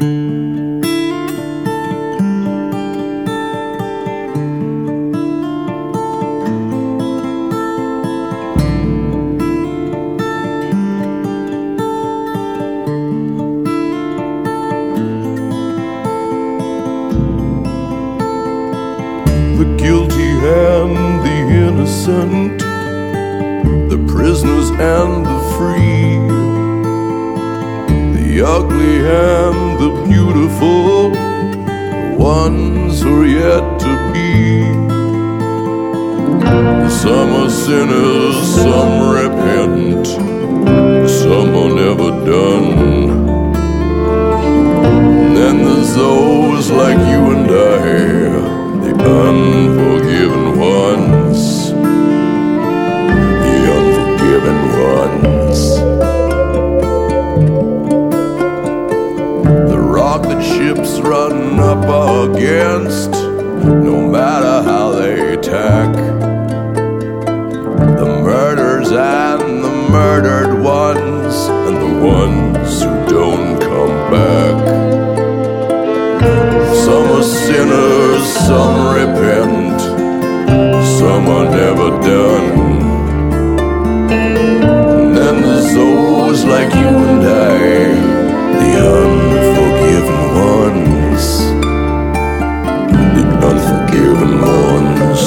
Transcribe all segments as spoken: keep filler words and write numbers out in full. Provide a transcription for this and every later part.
The guilty and the innocent, the prisoners and the free, the ugly and the beautiful, the ones who are yet to be. Some are sinners, some repent, some are never done. And then there's those like you and I, the unforgiven ones, the unforgiven ones. The rock that ships run up against, no matter how they attack. The murders and the murdered ones, and the ones who don't come back. Some are sinners, some repent, some are never done. And then there's those like you and I, the unforgiven ones, the unforgiven ones.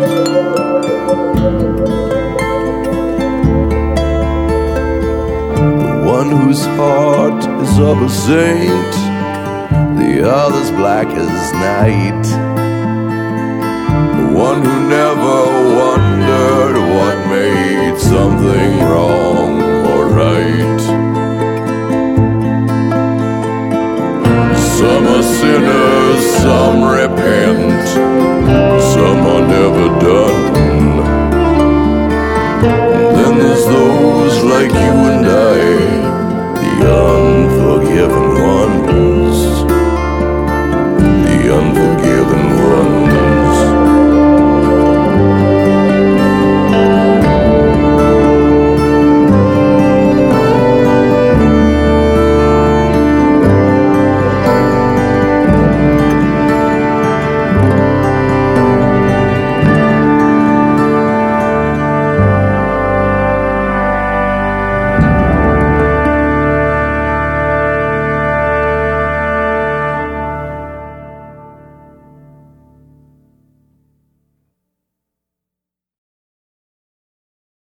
The one whose heart is of a saint, the other's black as night. The one who never wondered what made something wrong or right. Some are sinners, some